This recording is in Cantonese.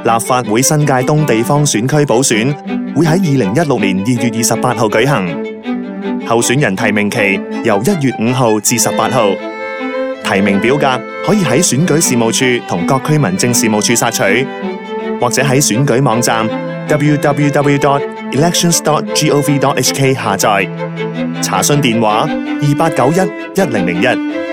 立法會新界東地方選區補選會喺2016年2月28號舉行，候選人提名期由1月5號至18號。提名表格可以喺選舉事務處同各區民政事務處索取，或者喺選舉網站 www.elections.gov.hk 下載。查詢電話28911001。